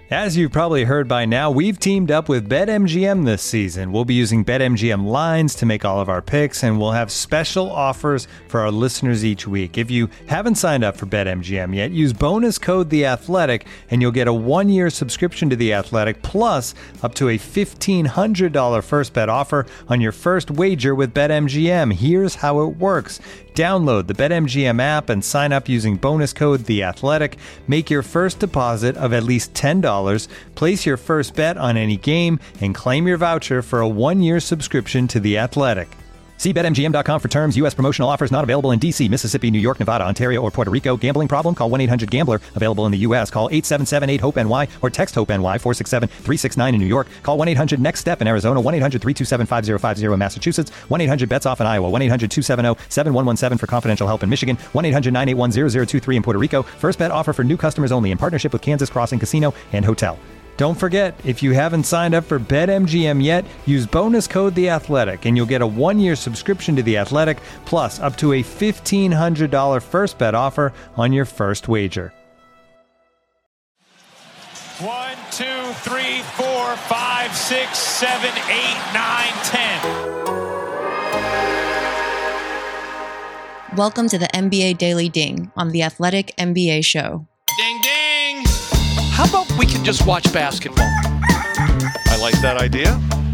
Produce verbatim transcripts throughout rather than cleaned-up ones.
As you've probably heard by now, we've teamed up with BetMGM this season. We'll be using BetMGM lines to make all of our picks, and we'll have special offers for our listeners each week. If you haven't signed up for BetMGM yet, use bonus code The Athletic, and you'll get a one-year subscription to The Athletic, plus up to a fifteen hundred dollars first bet offer on your first wager with BetMGM. Here's how it works. Download the BetMGM app and sign up using bonus code The Athletic. Make your first deposit of at least ten dollars. Place your first bet on any game and claim your voucher for a one-year subscription to The Athletic. See Bet M G M dot com for terms. U S promotional offers not available in D C, Mississippi, New York, Nevada, Ontario, or Puerto Rico. Gambling problem? Call one eight hundred gambler. Available in the U S. Call eight seven seven eight hope N Y or text HOPE-NY four six seven three six nine in New York. Call one eight hundred next step in Arizona. one eight hundred three two seven five zero five zero in Massachusetts. one eight hundred bets off in Iowa. one eight hundred two seven zero seven one one seven for confidential help in Michigan. one eight hundred nine eight one zero zero two three in Puerto Rico. First bet offer for new customers only in partnership with Kansas Crossing Casino and Hotel. Don't forget, if you haven't signed up for BetMGM yet, use bonus code The Athletic, and you'll get a one-year subscription to The Athletic, plus up to a fifteen hundred dollars first bet offer on your first wager. One, two, three, four, five, six, seven, eight, nine, ten. Welcome to the N B A Daily Ding on the Athletic N B A Show. Ding, ding. How about we can just watch basketball? I like that idea.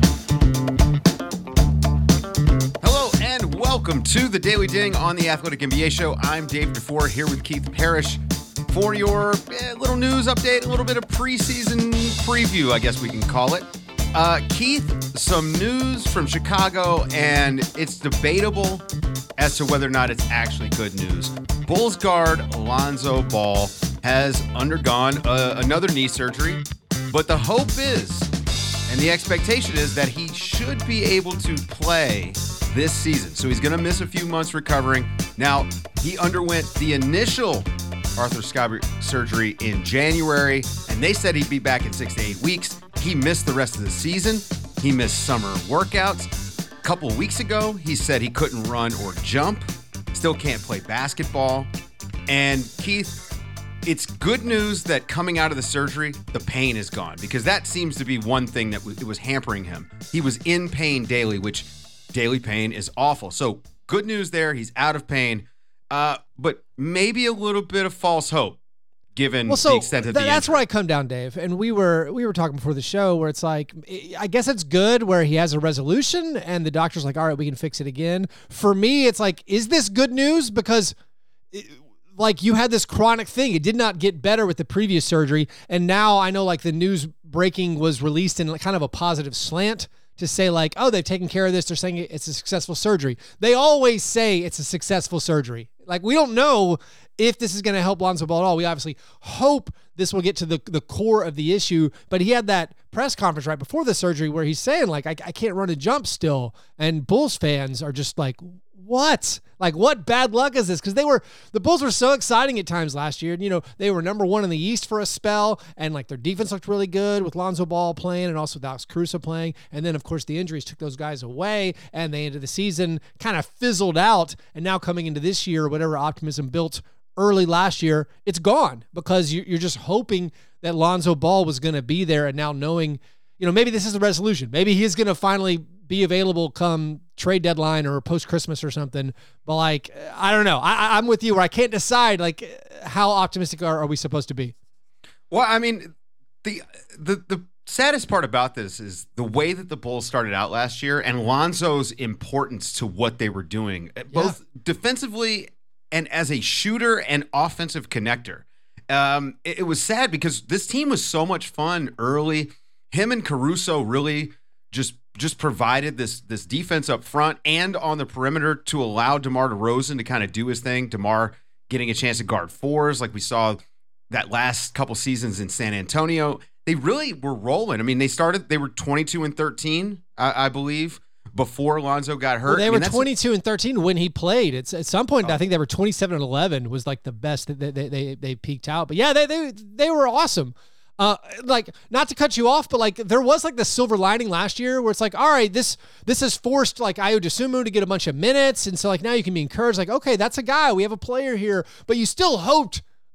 Hello and welcome to the Daily Ding on the Athletic N B A Show. I'm Dave DeFore here with Keith Parrish for your eh, little news update, a little bit of preseason preview, I guess we can call it. Uh, Keith, some news from Chicago, and it's debatable as to whether or not it's actually good news. Bulls guard Lonzo Ball has undergone uh, another knee surgery, but the hope is, and the expectation is, that he should be able to play this season. So he's going to miss a few months recovering. Now, he underwent the initial arthroscopic surgery in January, and they said he'd be back in six to eight weeks. He missed the rest of the season. He missed summer workouts. A couple of weeks ago, he said he couldn't run or jump. Still can't play basketball. And Keith, it's good news that coming out of the surgery, the pain is gone, because that seems to be one thing that w- it was hampering him. He was in pain daily, which daily pain is awful. So good news there. He's out of pain, uh, but maybe a little bit of false hope given well, so the extent of th- the that's injury. where I come down, Dave. And we were we were talking before the show where it's like, I guess it's good where he has a resolution and the doctor's like, all right, we can fix it again. For me, it's like, is this good news? Because it, like you had this chronic thing. It did not get better with the previous surgery. And now I know like the news breaking was released in kind of a positive slant to say like, oh, they've taken care of this. They're saying it's a successful surgery. They always say it's a successful surgery. Like we don't know if this is going to help Lonzo Ball at all. We obviously hope this will get to the, the core of the issue, but he had that press conference right before the surgery where he's saying like, I, I can't run a jump still. And Bulls fans are just like, what? Like, what bad luck is this? Because they were, the Bulls were so exciting at times last year. You know, they were number one in the East for a spell, and like their defense looked really good with Lonzo Ball playing and also with Alex Caruso playing. And then, of course, the injuries took those guys away, and they ended the season kind of fizzled out. And now coming into this year, whatever optimism built early last year, it's gone because you're just hoping that Lonzo Ball was going to be there. And now knowing, you know, maybe this is the resolution. Maybe he's going to finally be available come trade deadline or post-Christmas or something. But like, I don't know. I, I'm with you where I can't decide like how optimistic are, are we supposed to be? Well, I mean, the the the saddest part about this is the way that the Bulls started out last year and Lonzo's importance to what they were doing, both yeah. defensively and as a shooter and offensive connector. Um, it, it was sad because this team was so much fun early. Him and Caruso really just just provided this this defense up front and on the perimeter to allow DeMar DeRozan to kind of do his thing. DeMar getting a chance to guard fours like we saw that last couple seasons in San Antonio. They really were rolling. I mean, they started, they were twenty-two and thirteen, I, I believe, before Lonzo got hurt. Well, they I mean, were twenty-two and thirteen when he played. It's at some point, oh. I think they were twenty-seven and eleven was like the best that they, they, they, they peaked out. But yeah, they, they, they were awesome. Uh, like, not to cut you off, but like there was like the silver lining last year where it's like, all right, this this has forced like Ayo Dosunmu to get a bunch of minutes, and so like now you can be encouraged, like, okay, that's a guy, we have a player here, but you still hoped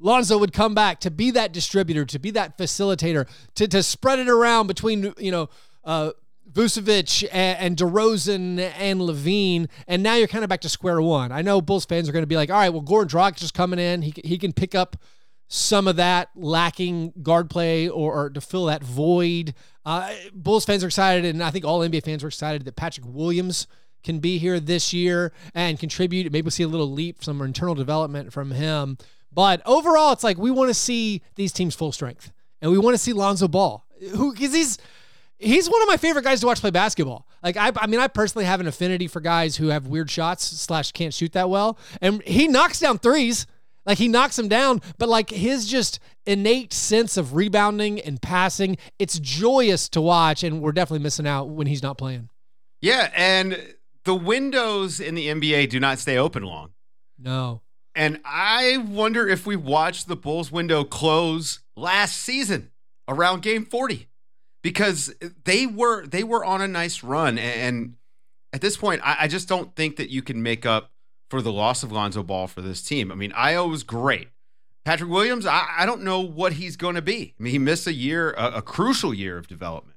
Lonzo would come back to be that distributor, to be that facilitator, to to spread it around between, you know, uh, Vucevic and, and DeRozan and LaVine, and now you're kind of back to square one. I know Bulls fans are going to be like, all right, well, Goran Dragic is coming in. He he can pick up some of that lacking guard play or, or to fill that void. Uh, Bulls fans are excited, and I think all N B A fans are excited that Patrick Williams can be here this year and contribute. Maybe we'll see a little leap, some internal development from him. But overall, it's like we want to see these teams full strength, and we want to see Lonzo Ball, who because he's he's one of my favorite guys to watch play basketball. Like I, I mean, I personally have an affinity for guys who have weird shots slash can't shoot that well, and he knocks down threes. Like he knocks them down, but like his just innate sense of rebounding and passing, it's joyous to watch, and we're definitely missing out when he's not playing. Yeah, and the windows in the N B A do not stay open long. No. And I wonder if we watched the Bulls window close last season around game forty, because they were they were on a nice run. And at this point, I, I just don't think that you can make up for the loss of Lonzo Ball for this team. I mean, Io was great. Patrick Williams, I, I don't know what he's going to be. I mean, he missed a year, a, a crucial year of development.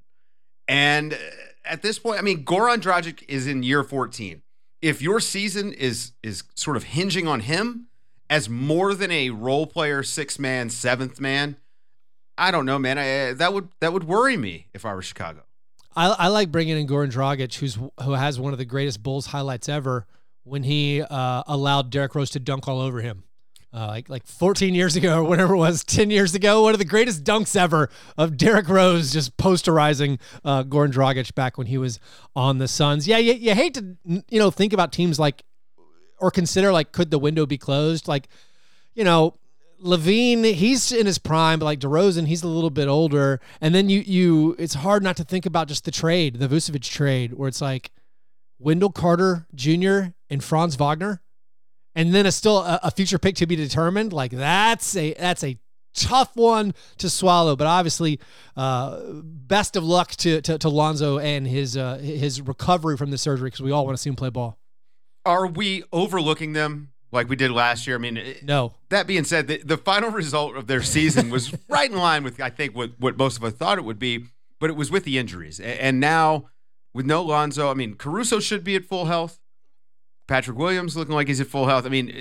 And at this point, I mean, Goran Dragic is in year fourteen. If your season is is sort of hinging on him as more than a role player, sixth man, seventh man, I don't know, man. I, that would that would worry me if I were Chicago. I, I like bringing in Goran Dragic, who's who has one of the greatest Bulls highlights ever when he uh, allowed Derrick Rose to dunk all over him. Uh, like like fourteen years ago or whatever it was, ten years ago, one of the greatest dunks ever of Derrick Rose just posterizing uh, Goran Dragic back when he was on the Suns. Yeah, you, you hate to you know think about teams like, or consider like, could the window be closed? Like, you know, LaVine, he's in his prime, but like DeRozan, he's a little bit older. And then you you, it's hard not to think about just the trade, the Vucevic trade, where it's like Wendell Carter Junior and Franz Wagner. And then it's still a, a future pick to be determined. Like that's a that's a tough one to swallow. But obviously, uh, best of luck to, to to Lonzo and his uh, his recovery from the surgery, because we all want to see him play ball. Are we overlooking them like we did last year? I mean, no. That being said, the, the final result of their season was right in line with, I think, what, what most of us thought it would be, but it was with the injuries. And now, with no Lonzo, I mean, Caruso should be at full health. Patrick Williams looking like he's at full health. I mean,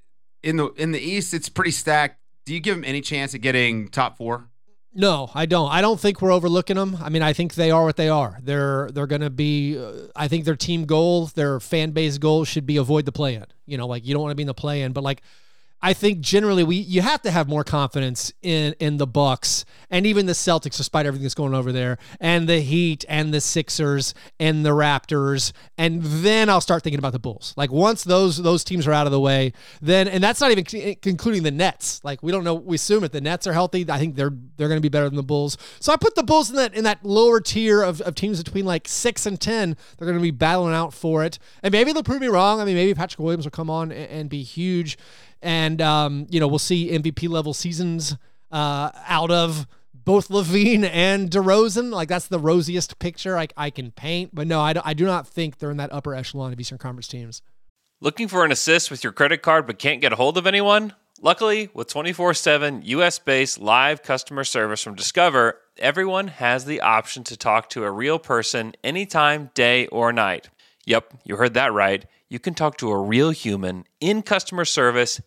in the in the East, it's pretty stacked. Do you give him any chance at getting top four? No, I don't. I don't think we're overlooking them. I mean, I think they are what they are. They're they're going to be. Uh, I think their team goal, their fan base goal, should be avoid the play-in. You know, like you don't want to be in the play-in, but like I think generally we you have to have more confidence in in the Bucks and even the Celtics, despite everything that's going over there, and the Heat and the Sixers and the Raptors, and then I'll start thinking about the Bulls. Like once those those teams are out of the way, then and that's not even c- including the Nets. Like we don't know. We assume if the Nets are healthy, I think they're they're going to be better than the Bulls. So I put the Bulls in that in that lower tier of, of teams between like six and ten. They're going to be battling out for it, and maybe they'll prove me wrong. I mean, maybe Patrick Williams will come on and, and be huge. And, um, you know, we'll see M V P level seasons uh, out of both LaVine and DeRozan. Like, that's the rosiest picture I, I can paint. But no, I do, I do not think they're in that upper echelon of Eastern Conference teams. Looking for an assist with your credit card but can't get a hold of anyone? Luckily, with twenty-four seven U S-based live customer service from Discover, everyone has the option to talk to a real person anytime, day or night. Yep, you heard that right. You can talk to a real human in customer service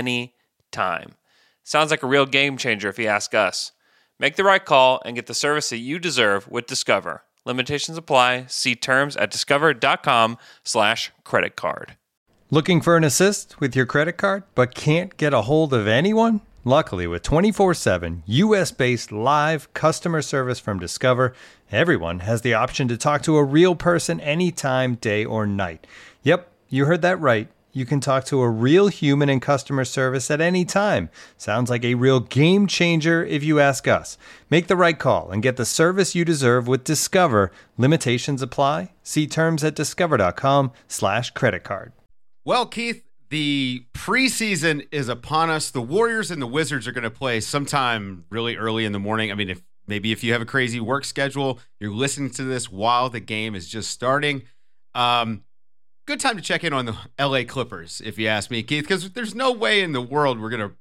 anytime. Sounds like a real game changer if you ask us. Make the right call and get the service that you deserve with Discover. Limitations apply. See terms at discover.com slash credit card. Looking for an assist with your credit card but can't get a hold of anyone? Luckily, with twenty-four seven U S-based live customer service from Discover, everyone has the option to talk to a real person anytime, day or night. Yep, you heard that right. You can talk to a real human in customer service at any time. Sounds like a real game changer if you ask us. Make the right call and get the service you deserve with Discover. Limitations apply. See terms at discover.com slash credit card. Well, Keith, the preseason is upon us. The Warriors and the Wizards are going to play sometime really early in the morning. I mean, if maybe if you have a crazy work schedule, you're listening to this while the game is just starting. Um, good time to check in on the L A Clippers, if you ask me, Keith, because there's no way in the world we're going to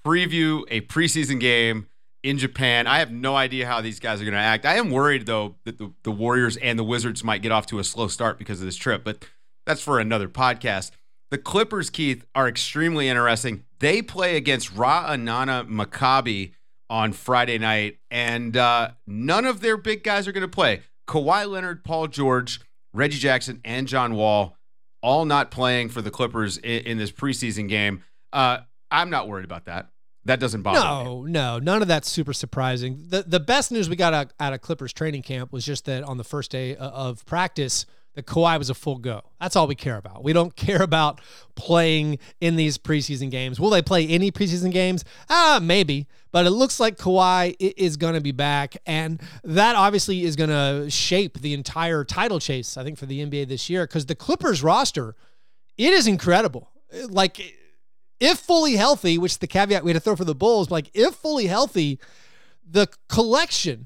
preview a preseason game in Japan. I have no idea how these guys are going to act. I am worried, though, that the, the Warriors and the Wizards might get off to a slow start because of this trip, but that's for another podcast. The Clippers, Keith, are extremely interesting. They play against Ra'anana Maccabi on Friday night, and uh, none of their big guys are going to play. Kawhi Leonard, Paul George, Reggie Jackson, and John Wall all not playing for the Clippers in, in this preseason game. Uh, I'm not worried about that. That doesn't bother no, me. No, no, none of that's super surprising. The the best news we got out, out of Clippers training camp was just that on the first day of practice, that Kawhi was a full go. That's all we care about. We don't care about playing in these preseason games. Will they play any preseason games? Ah, maybe. But it looks like Kawhi is going to be back, and that obviously is going to shape the entire title chase, I think, for the N B A this year, because the Clippers roster, it is incredible. Like, if fully healthy, which is the caveat we had to throw for the Bulls, like, if fully healthy, the collection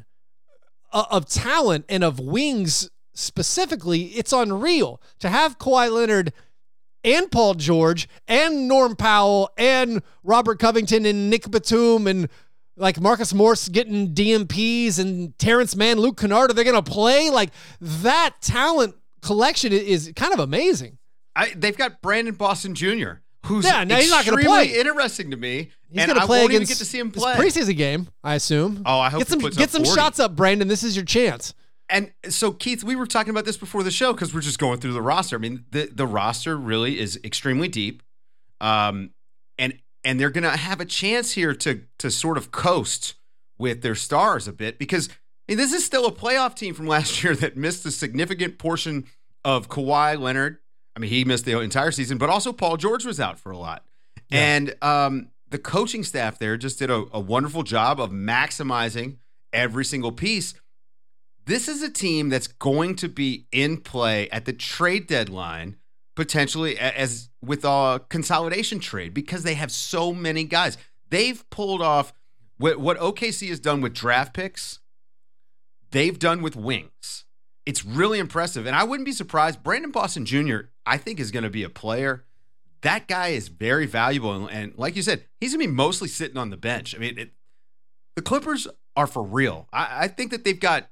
of talent and of wings specifically, it's unreal. To have Kawhi Leonard and Paul George and Norm Powell and Robert Covington and Nick Batum and like Marcus Morris getting D M Ps and Terrence Mann, Luke Kennard, are they going to play? Like, that talent collection is kind of amazing. I, they've got Brandon Boston Junior, who's yeah, no, he's not going to extremely play. Interesting to me. He's and going to I play won't against even get to see him play. This preseason game, I assume. Oh, I hope get some he puts get up some forty. shots up, Brandon. This is your chance. And so, Keith, we were talking about this before the show because we're just going through the roster. I mean, the, the roster really is extremely deep, um, and and they're going to have a chance here to to sort of coast with their stars a bit because I mean, this is still a playoff team from last year that missed a significant portion of Kawhi Leonard. I mean, he missed the entire season, but also Paul George was out for a lot. Yeah. And um, the coaching staff there just did a, a wonderful job of maximizing every single piece. This is a team that's going to be in play at the trade deadline, potentially as with a consolidation trade, because they have so many guys. They've pulled off what, what O K C has done with draft picks. They've done with wings. It's really impressive. And I wouldn't be surprised. Brandon Boston Junior, I think, is going to be a player. That guy is very valuable. And, and like you said, he's going to be mostly sitting on the bench. I mean, it, the Clippers are for real. I, I think that they've got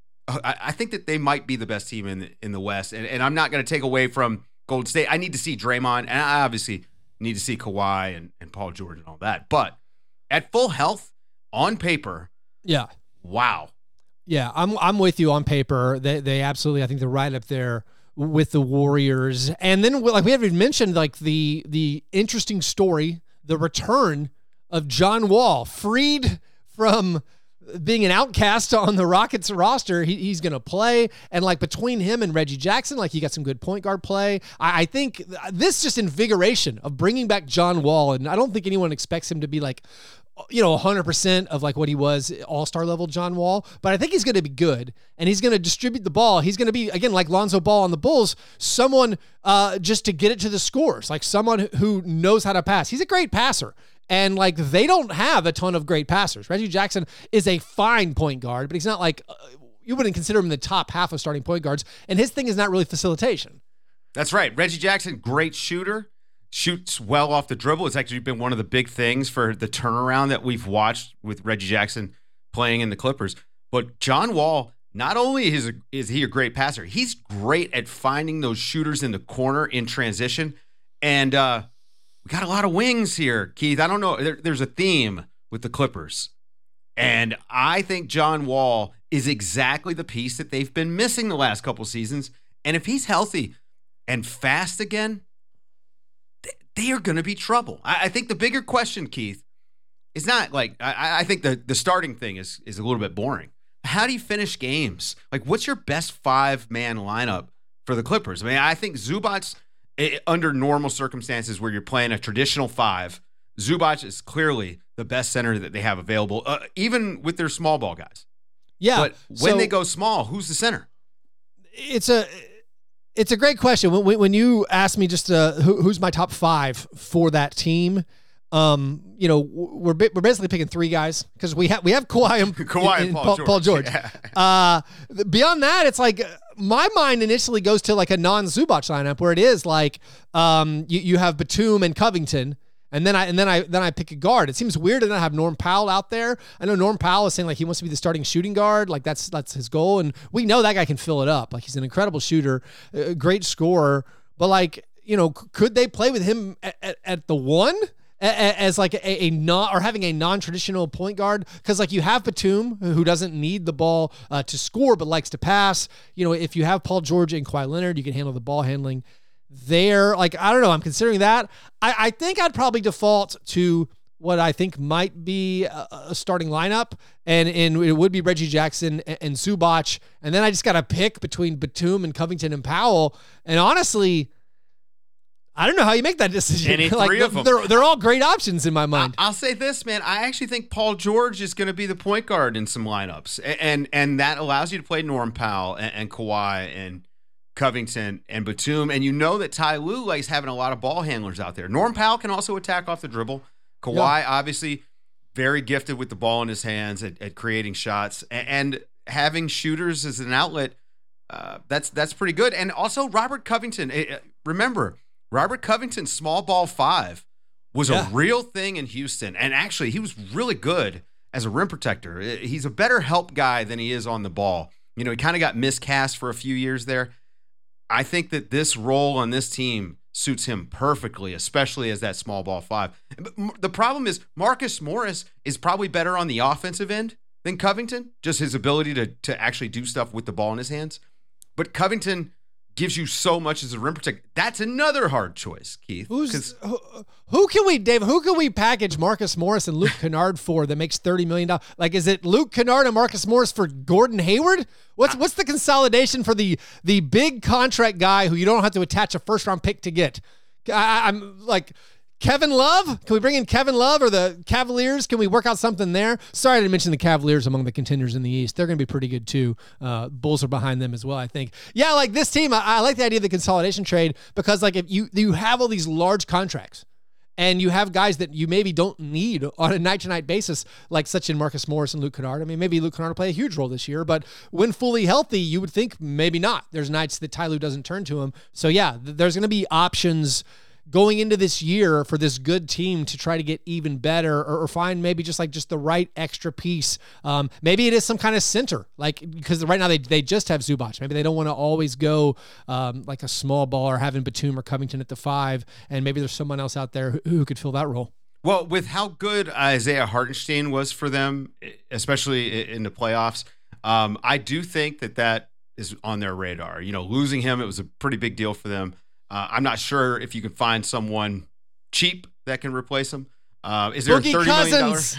I think that they might be the best team in the, in the West, and, and I'm not going to take away from Golden State. I need to see Draymond, and I obviously need to see Kawhi and, and Paul George and all that. But at full health, on paper, yeah, wow, yeah, I'm I'm with you on paper. They they absolutely, I think they're right up there with the Warriors. And then, like we haven't mentioned, like the the interesting story, the return of John Wall, freed from being an outcast on the Rockets roster. He, he's going to play. And like between him and Reggie Jackson, like he got some good point guard play. I, I think this just invigoration of bringing back John Wall. And I don't think anyone expects him to be like, you know, one hundred percent of like what he was all-star level John Wall, but I think he's going to be good and he's going to distribute the ball. He's going to be, again, like Lonzo Ball on the Bulls, someone uh, just to get it to the scores, like someone who knows how to pass. He's a great passer. And like they don't have a ton of great passers. Reggie Jackson is a fine point guard, but he's not like, uh, you wouldn't consider him in the top half of starting point guards. And his thing is not really facilitation. That's right. Reggie Jackson, great shooter, shoots well off the dribble. It's actually been one of the big things for the turnaround that we've watched with Reggie Jackson playing in the Clippers. But John Wall, not only is, a, is he a great passer, he's great at finding those shooters in the corner in transition. And, uh, we got a lot of wings here, Keith. I don't know. There, there's a theme with the Clippers. And I think John Wall is exactly the piece that they've been missing the last couple seasons. And if he's healthy and fast again, they, they are going to be trouble. I, I think the bigger question, Keith, is not like, I, I think the, the starting thing is, is a little bit boring. How do you finish games? Like, what's your best five-man lineup for the Clippers? I mean, I think Zubac's, It, under normal circumstances where you're playing a traditional five, Zubac is clearly the best center that they have available, uh, even with their small ball guys. Yeah. But when so they go small, who's the center? It's a it's a great question. When, when you ask me just uh, who, who's my top five for that team, um, you know, we're we're basically picking three guys because we have we have Kawhi and, Kawhi and, and Paul, Paul George. Paul George. Yeah. Uh, beyond that, it's like my mind initially goes to like a non-Zubac lineup where it is like um, you you have Batum and Covington. And then I and then I then I pick a guard. It seems weird to not have Norm Powell out there. I know Norm Powell is saying like he wants to be the starting shooting guard, like that's that's his goal, and we know that guy can fill it up. Like he's an incredible shooter, a great scorer. But like you know, could they play with him at, at, at the one as like a, a non or having a non-traditional point guard? Because like you have Batum who doesn't need the ball uh, to score but likes to pass. You know, if you have Paul George and Kawhi Leonard, you can handle the ball handling. There, like, I don't know, I'm considering that. I, I think I'd probably default to what I think might be a, a starting lineup, and, and it would be Reggie Jackson and, and Zubac, and then I just got to pick between Batum and Covington and Powell, and honestly, I don't know how you make that decision. Any like, three of them. They're, they're all great options in my mind. I'll say this, man. I actually think Paul George is going to be the point guard in some lineups, and and, and that allows you to play Norm Powell and, and Kawhi and Covington and Batum, and you know that Ty Lue likes having a lot of ball handlers out there. Norm Powell can also attack off the dribble. Kawhi, yeah. obviously, very gifted with the ball in his hands at, at creating shots, and, and having shooters as an outlet, uh, that's that's pretty good. And also Robert Covington. Uh, remember, Robert Covington's small ball five was yeah. a real thing in Houston, and actually he was really good as a rim protector. He's a better help guy than he is on the ball. You know, he kind of got miscast for a few years there. I think that this role on this team suits him perfectly, especially as that small ball five. But the problem is Marcus Morris is probably better on the offensive end than Covington, just his ability to, to actually do stuff with the ball in his hands. But Covington gives you so much as a rim protector. That's another hard choice, Keith. Who's, who, who can we, Dave, who can we package Marcus Morris and Luke Kennard for that makes thirty million dollars? Like, is it Luke Kennard and Marcus Morris for Gordon Hayward? What's what's the consolidation for the the big contract guy who you don't have to attach a first round pick to get? I, I'm like, Kevin Love? Can we bring in Kevin Love or the Cavaliers? Can we work out something there? Sorry I didn't mention the Cavaliers among the contenders in the East. They're going to be pretty good too. Uh, Bulls are behind them as well, I think. Yeah, like this team, I, I like the idea of the consolidation trade because like if you you have all these large contracts and you have guys that you maybe don't need on a night-to-night basis, like such in Marcus Morris and Luke Kennard. I mean, maybe Luke Kennard will play a huge role this year, but when fully healthy, you would think maybe not. There's nights that Ty Lue doesn't turn to him. So yeah, th- there's going to be options going into this year for this good team to try to get even better or, or find maybe just like just the right extra piece. Um, maybe it is some kind of center, like because right now they they just have Zubac. Maybe they don't want to always go um, like a small ball or having Batum or Covington at the five, and maybe there's someone else out there who, who could fill that role. Well, with how good Isaiah Hartenstein was for them, especially in the playoffs, um, I do think that that is on their radar. You know, losing him, it was a pretty big deal for them. Uh, I'm not sure if you can find someone cheap that can replace him. Uh, is there Boogie a thirty million dollars?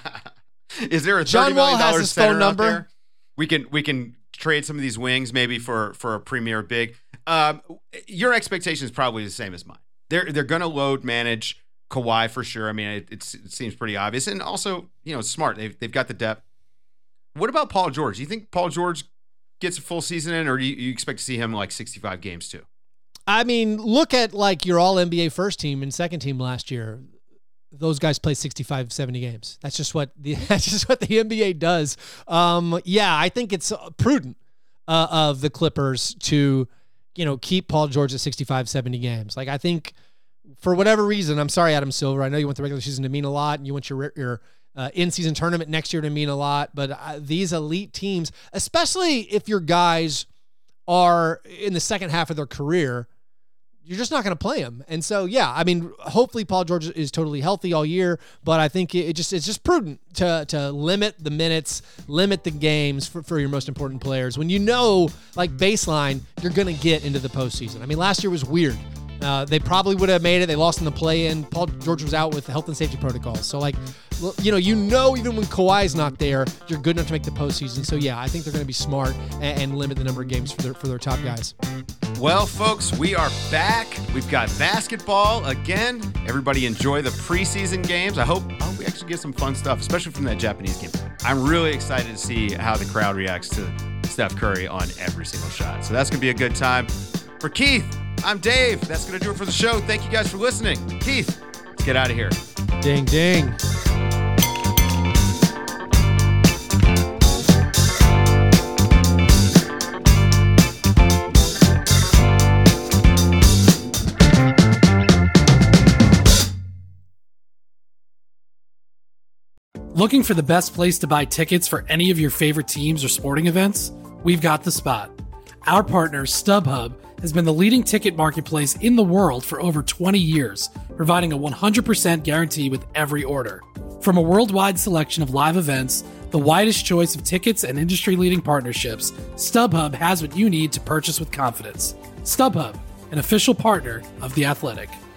Is there a thirty million dollars center out there? We can we can trade some of these wings maybe for for a premier big. Um, your expectation is probably the same as mine. They're they're going to load manage Kawhi for sure. I mean, it, it's, it seems pretty obvious, and also you know smart. They've they've got the depth. What about Paul George? Do you think Paul George gets a full season in, or do you, you expect to see him like sixty-five games too? I mean, look at like your all N B A first team and second team last year. Those guys play sixty-five, seventy games. That's just what the that's just what the N B A does. Um, yeah, I think it's prudent uh, of the Clippers to, you know, keep Paul George at sixty-five, seventy games. Like I think for whatever reason, I'm sorry, Adam Silver. I know you want the regular season to mean a lot, and you want your your uh, in-season tournament next year to mean a lot. But uh, these elite teams, especially if your guys are in the second half of their career, you're just not going to play him. And so, yeah, I mean, hopefully Paul George is totally healthy all year, but I think it just it's just prudent to to limit the minutes, limit the games for, for your most important players. When you know, like baseline, you're going to get into the postseason. I mean, last year was weird. Uh, they probably would have made it. They lost in the play-in. Paul George was out with health and safety protocols. So, like, you know, you know, even when Kawhi's not there, you're good enough to make the postseason. So, yeah, I think they're going to be smart and, and limit the number of games for their for their top guys. Well, folks, we are back. We've got basketball again. Everybody enjoy the preseason games. I hope, I hope we actually get some fun stuff, especially from that Japanese game. I'm really excited to see how the crowd reacts to Steph Curry on every single shot. So that's going to be a good time. For Keith, I'm Dave. That's going to do it for the show. Thank you guys for listening. Keith, let's get out of here. Ding, ding. Looking for the best place to buy tickets for any of your favorite teams or sporting events? We've got the spot. Our partner, StubHub, has been the leading ticket marketplace in the world for over twenty years, providing a one hundred percent guarantee with every order. From a worldwide selection of live events, the widest choice of tickets and industry-leading partnerships, StubHub has what you need to purchase with confidence. StubHub, an official partner of The Athletic.